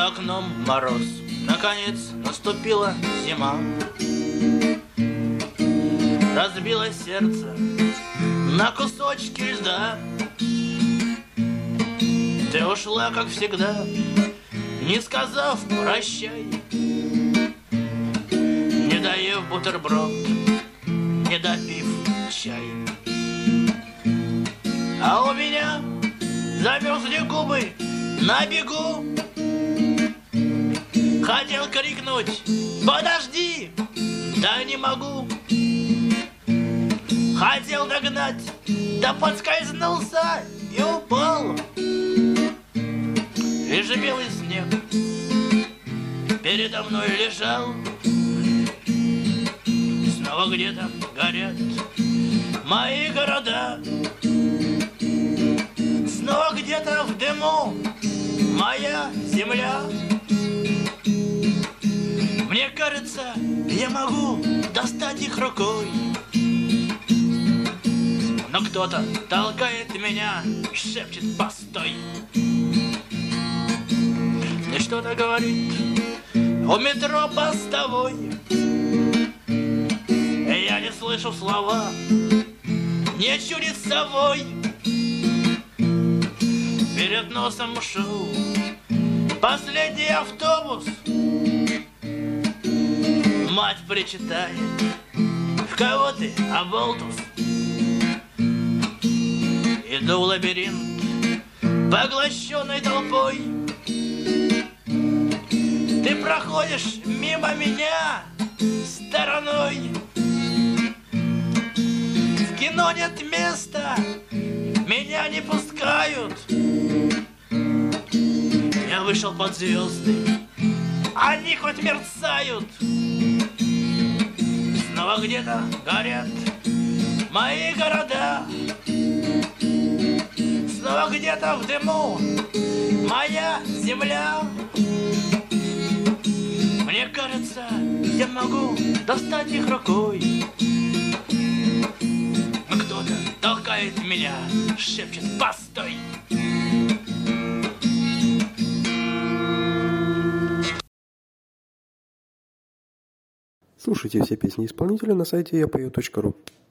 окном мороз. Наконец наступила зима. Разбилось сердце на кусочки льда. Ты ушла, как всегда, не сказав прощай, не доев бутерброд, не допив чай. А у меня замерзли губы на бегу. Хотел крикнуть: подожди, да не могу. Хотел догнать, да подскользнулся и упал. Лишь белый снег передо мной лежал. Снова где-то горят мои города. Снова где-то в дыму моя земля. Мне кажется, я могу достать их рукой, но кто-то толкает меня и шепчет: постой. И что-то говорит у метро постовой. Я не слышу слова, не чудит совой. Перед носом ушел последний автобус. Мать причитает: в кого ты, оболтус? Иду в лабиринт, поглощенный толпой. Ты проходишь мимо меня стороной. В кино нет места, меня не пускают. Я вышел под звезды, они хоть мерцают. Снова где-то горят мои города. Снова где-то в дыму моя земля. Мне кажется, я могу достать их рукой, но кто-то толкает меня, шепчет: постой. Слушайте все песни исполнителя на сайте yapeo.ru.